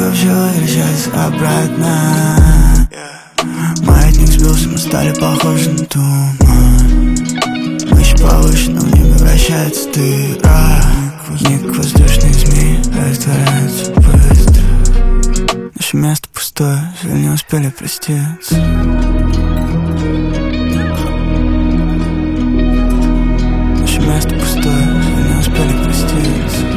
только все возвращается обратно. Маятник сбился, мы стали похожи на туман. Мы еще повыше, но в небе вращается дыра. Ник воздушный змей растворяется быстро. Наше место пустое, жаль, не успели проститься. Наше место пустое, жаль, не успели проститься.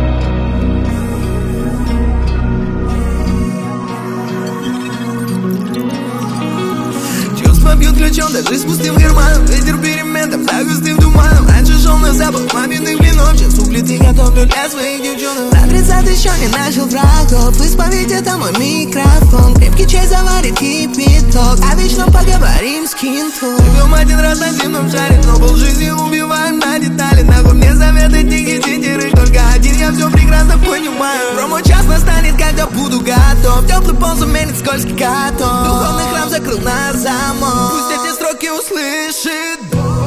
Бьют ключом, даже с пустым карманом. Ветер перемен, там за густым туманом. Раньше шел на запах памятных блинов, сейчас уплеты готовлю для своих девчонок. На 30 еще не начал врагов, исповедь это мой микрофон. Крепкий чай заварит кипяток, о вечном поговорим с кинтом. Живем один раз на земном шаре, но полжизни убиваем на детали. Нахуй мне советы книги титеры, только один я все прекрасно понимаю. Промо-час настанет, когда буду готов. Теплый пол заменит скользкий катон. Духовный храм закрыл на замок, пусть эти строки услышит Бог.